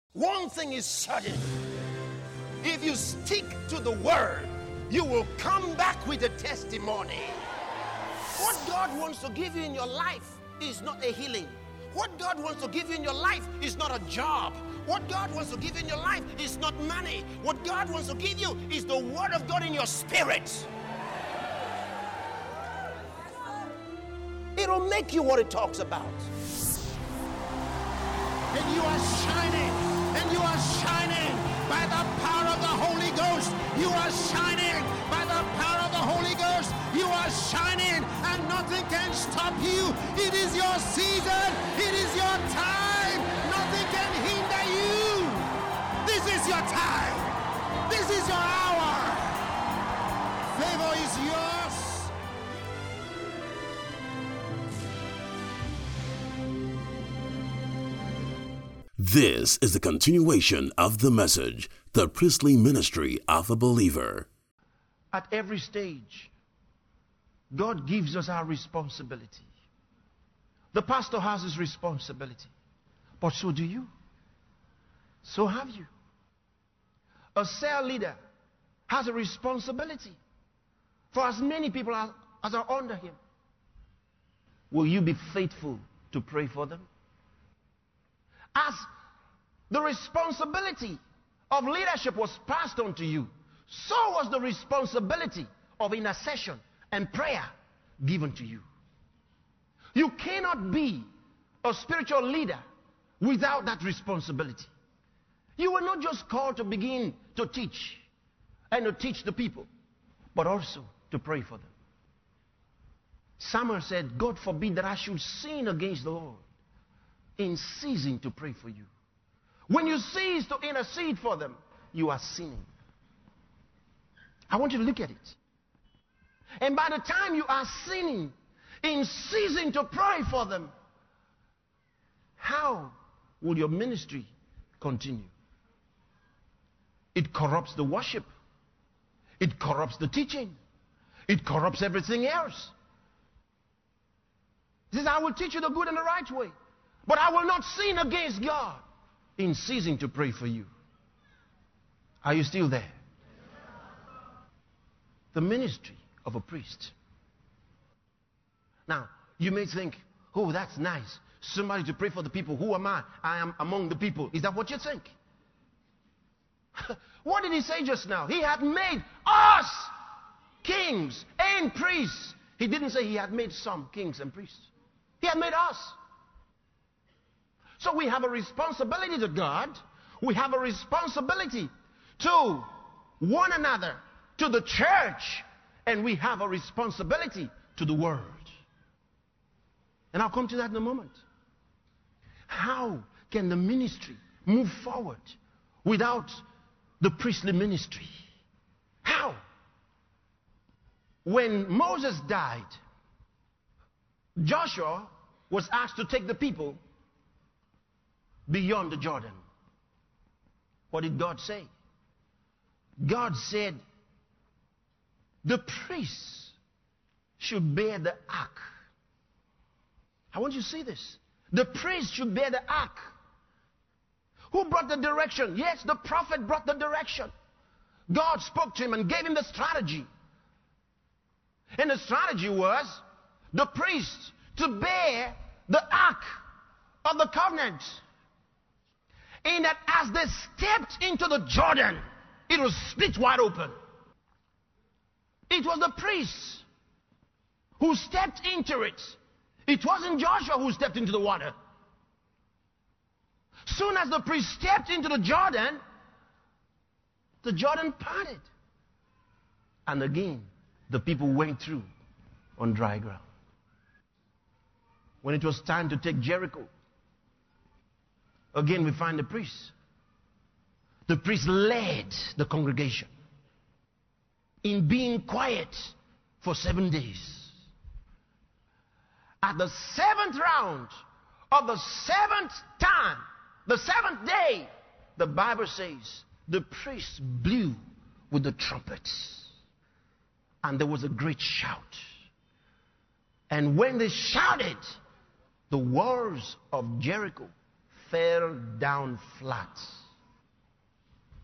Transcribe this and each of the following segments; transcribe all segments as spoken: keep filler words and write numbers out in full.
One thing is certain. If you stick to the word, you will come back with a testimony. What God wants to give you in your life is not a healing. What God wants to give you in your life is not a job. What God wants to give you in your life is not money. What God wants to give you is the word of God in your spirit. It'll make you what it talks about. And you are shining, and you are shining by the power of the Holy Ghost. You are shining by the power of the Holy Ghost. You are shining, and nothing can stop you. It is your season. It is your time. Nothing can hinder you. This is your time. This is your hour. Favor is yours. This is the continuation of the message, the priestly ministry of a believer. At every stage, God gives us our responsibility. The pastor has his responsibility, but so do you. So have you. A cell leader has a responsibility for as many people as, as are under him. Will you be faithful to pray for them? As the responsibility of leadership was passed on to you, so was the responsibility of intercession and prayer given to you. You cannot be a spiritual leader without that responsibility. You were not just called to begin to teach and to teach the people, but also to pray for them. Samuel said, God forbid that I should sin against the Lord in ceasing to pray for you. When you cease to intercede for them, you are sinning. I want you to look at it. And by the time you are sinning in ceasing to pray for them, how will your ministry continue? It corrupts the worship. It corrupts the teaching. It corrupts everything else. He says, I will teach you the good and the right way, but I will not sin against God in ceasing to pray for you. Are you still there? The ministry of a priest. Now, you may think, oh, that's nice. Somebody to pray for the people. Who am I? I am among the people. Is that what you think? What did he say just now? He had made us kings and priests. He didn't say he had made some kings and priests. He had made us. So we have a responsibility to God. We have a responsibility to one another, to the church, and we have a responsibility to the world. And I'll come to that in a moment. How can the ministry move forward without the priestly ministry? How? When Moses died, Joshua was asked to take the people beyond the Jordan. What did God say? God said the priests should bear the ark. I want you to see this. The priests should bear the ark. Who brought the direction? Yes, the prophet brought the direction. God spoke to him and gave him the strategy. And the strategy was the priests to bear the ark of the covenant. In that as they stepped into the Jordan, it was split wide open. It was the priests who stepped into it. It wasn't Joshua who stepped into the water. Soon as the priest stepped into the Jordan, the Jordan parted. And again, the people went through on dry ground. When it was time to take Jericho, again we find the priests. The priest led the congregation in being quiet for seven days. At the seventh round of the seventh time, the seventh day, the Bible says the priests blew with the trumpets. And there was a great shout. And when they shouted, the walls of Jericho fell down flat.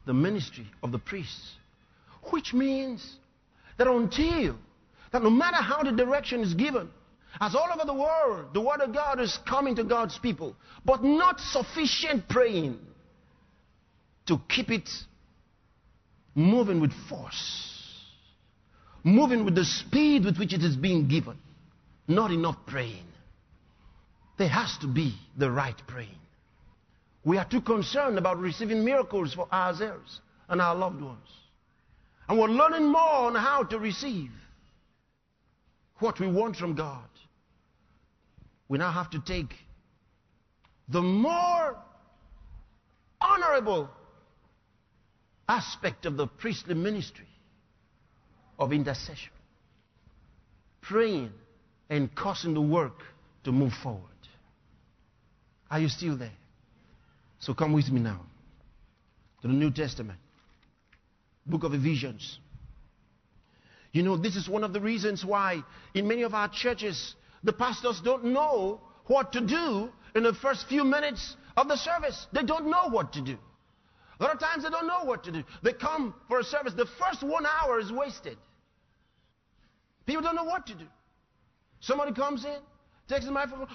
the ministry of the priests. Which means that until, that no matter how the direction is given, as all over the world, the word of God is coming to God's people, but not sufficient praying to keep it moving with force, moving with the speed with which it is being given. Not enough praying. There has to be the right praying. We are too concerned about receiving miracles for ourselves and our loved ones. And we're learning more on how to receive what we want from God. We now have to take the more honorable aspect of the priestly ministry of intercession. Praying and causing the work to move forward. Are you still there? So come with me now to the New Testament, book of Ephesians. You know, this is one of the reasons why in many of our churches, the pastors don't know what to do in the first few minutes of the service. They don't know what to do. A lot of times they don't know what to do. They come for a service. The first one hour is wasted. People don't know what to do. Somebody comes in, takes the microphone.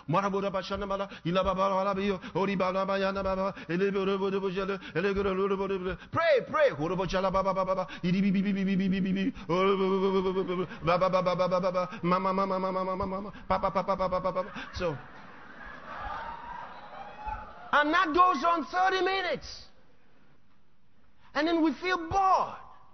Pray, pray. So, and that goes on thirty minutes. And then we feel bored.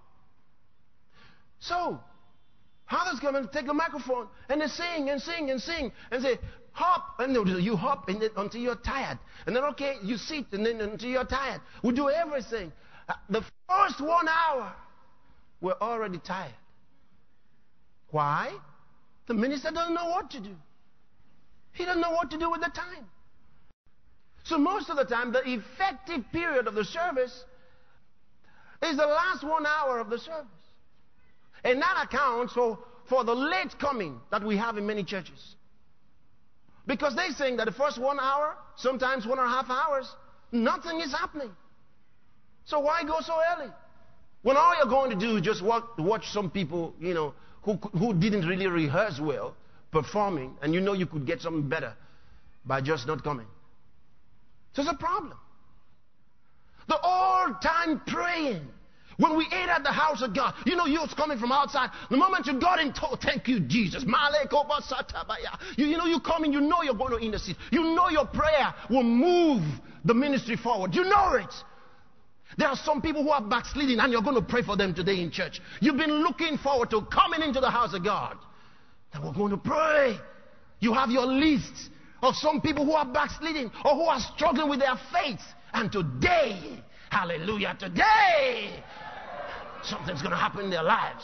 So, others come and take the microphone and they sing and sing and sing and say, hop. And you hop and then, until you're tired. And then, okay, you sit and then until you're tired. We do everything. Uh, the first one hour, we're already tired. Why? The minister doesn't know what to do. He doesn't know what to do with the time. So most of the time, the effective period of the service is the last one hour of the service. And that accounts for, for the late coming that we have in many churches. Because they think that the first one hour, sometimes one and a half hours, nothing is happening. So why go so early? When all you're going to do is just watch, watch some people, you know, who, who didn't really rehearse well, performing, and you know you could get something better by just not coming. So it's a problem. The all-time praying. When we ate at the house of God, you know you was coming from outside. The moment you got in, oh, thank you, Jesus. You, you know you come in, you know you're going to intercede. You know your prayer will move the ministry forward. You know it. There are some people who are backsliding and you're going to pray for them today in church. You've been looking forward to coming into the house of God. And we're going to pray. You have your list of some people who are backsliding or who are struggling with their faith. And today, hallelujah, today, something's going to happen in their lives.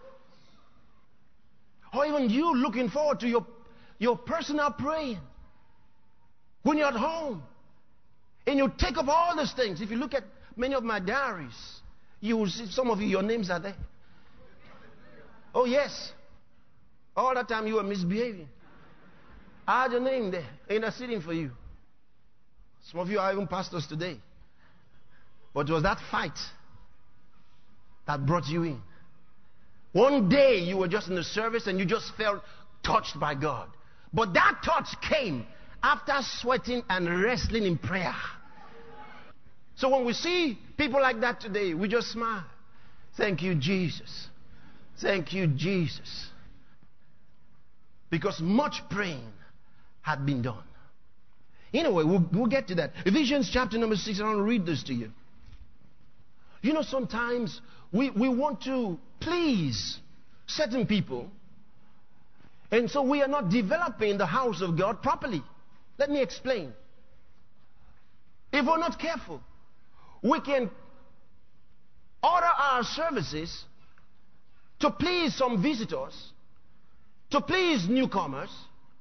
Or even you looking forward to your, your personal praying. When you're at home and you take up all these things. If you look at many of my diaries, you will see some of you, your names are there. Oh, yes. All that time you were misbehaving. I had your name there, interceding for you. Some of you are even pastors today. But it was that fight that brought you in. One day you were just in the service and you just felt touched by God. But that touch came after sweating and wrestling in prayer. So when we see people like that today, we just smile. Thank you, Jesus. Thank you, Jesus. Because much praying had been done. Anyway, we'll, we'll get to that. Ephesians chapter number six, I want to read this to you. You know, sometimes we, we want to please certain people, and so we are not developing the house of God properly. Let me explain. If we're not careful, we can order our services to please some visitors, to please newcomers,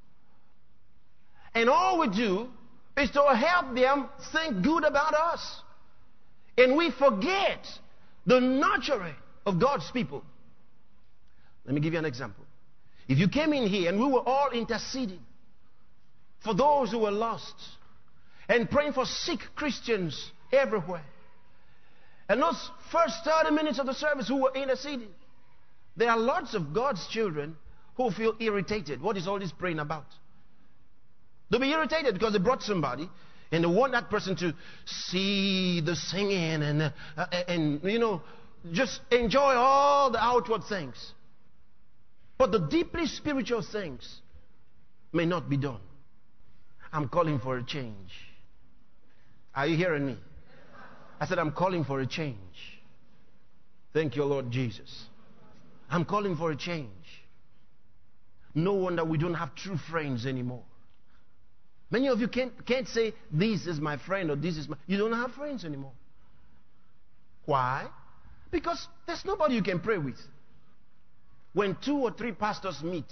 and all we do is to help them think good about us. And we forget the nurturing of God's people. Let me give you an example. If you came in here and we were all interceding for those who were lost and praying for sick Christians everywhere, And those first thirty minutes of the service who were interceding, there are lots of God's children who feel irritated. What is all this praying about? They'll be irritated because they brought somebody and they want that person to see the singing and, uh, and you know, just enjoy all the outward things. But the deeply spiritual things may not be done. I'm calling for a change. Are you hearing me? I said, I'm calling for a change. Thank you, Lord Jesus. I'm calling for a change. No wonder we don't have true friends anymore. Many of you can't, can't say, this is my friend or this is my... You don't have friends anymore. Why? Because there's nobody you can pray with. When two or three pastors meet,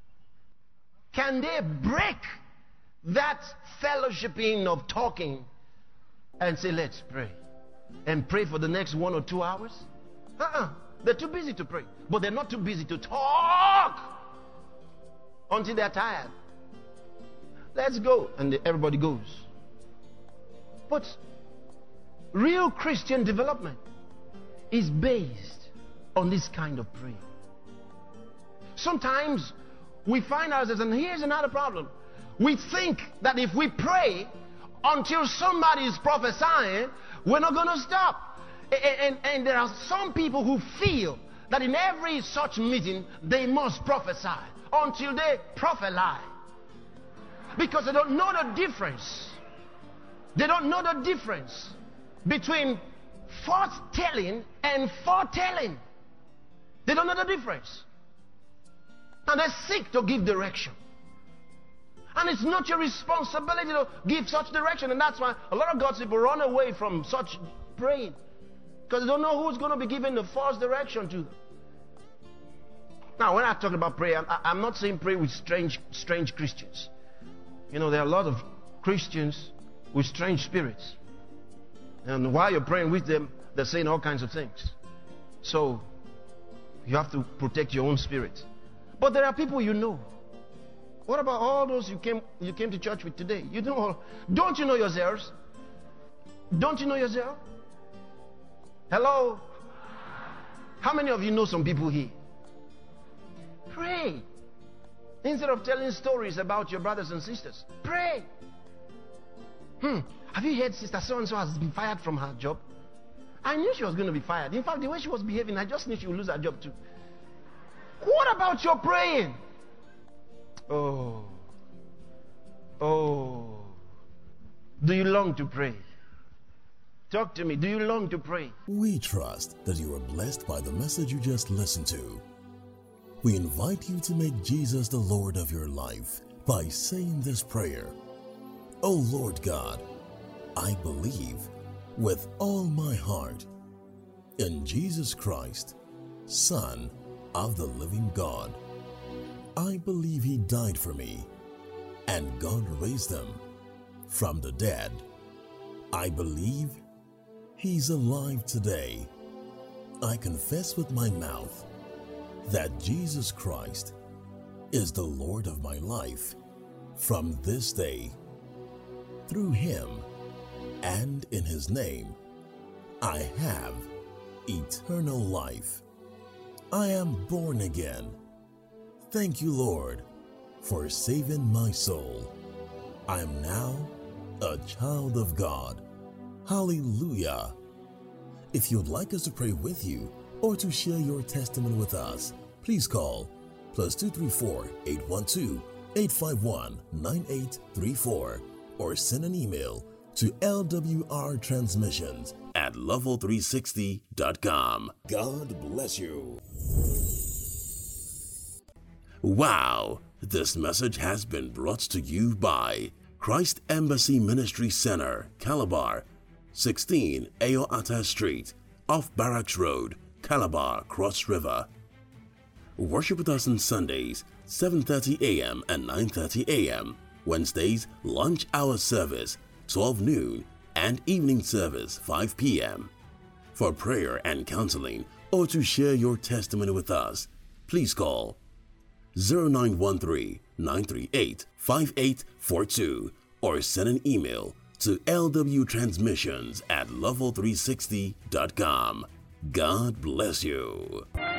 can they break that fellowshipping of talking and say, let's pray? And pray for the next one or two hours? Uh-uh. They're too busy to pray. But they're not too busy to talk until they're tired. Let's go. And everybody goes. But real Christian development is based on this kind of prayer. Sometimes we find ourselves, and here's another problem. We think that if we pray until somebody is prophesying, we're not going to stop. And, and, and there are some people who feel that in every such meeting they must prophesy until they prophesy. Because they don't know the difference. They don't know the difference between forth-telling and foretelling. They don't know the difference. And they seek to give direction. And it's not your responsibility to give such direction. And that's why a lot of God's people run away from such praying. Because they don't know who's going to be giving the false direction to them. Now, when I talk about prayer, I, I'm not saying pray with strange, strange Christians. You know, there are a lot of Christians with strange spirits. And while you're praying with them, they're saying all kinds of things. So, you have to protect your own spirit. But there are people you know. What about all those you came you came to church with today? You know, don't you know yourselves? Don't you know yourself? Hello? How many of you know some people here? Pray. Instead of telling stories about your brothers and sisters, pray. Hmm. Have you heard Sister So-and-so has been fired from her job? I knew she was going to be fired. In fact, the way she was behaving, I just knew she would lose her job too. What about your praying? Oh. Oh. Do you long to pray? Talk to me. Do you long to pray? We trust that you are blessed by the message you just listened to. We invite you to make Jesus the Lord of your life by saying this prayer. O Lord God, I believe with all my heart in Jesus Christ, Son of the living God. I believe He died for me and God raised Him from the dead. I believe He's alive today. I confess with my mouth that Jesus Christ is the Lord of my life from this day. Through Him and in His name, I have eternal life. I am born again. Thank you, Lord, for saving my soul. I am now a child of God. Hallelujah. If you'd like us to pray with you or to share your testimony with us, please call plus two three four, eight one two, eight five one, nine eight three four or send an email to L W R transmissions at level three sixty dot com. God bless you. Wow, this message has been brought to you by Christ Embassy Ministry Center, Calabar, sixteen Ayoata Street, off Barracks Road, Calabar, Cross River. Worship with us on Sundays, seven thirty a m and nine thirty a m Wednesdays, lunch hour service, twelve noon, and evening service, five p m For prayer and counseling, or to share your testimony with us, please call zero nine one three, nine three eight, five eight four two or send an email to L W Transmissions at level three sixty dot com. God bless you.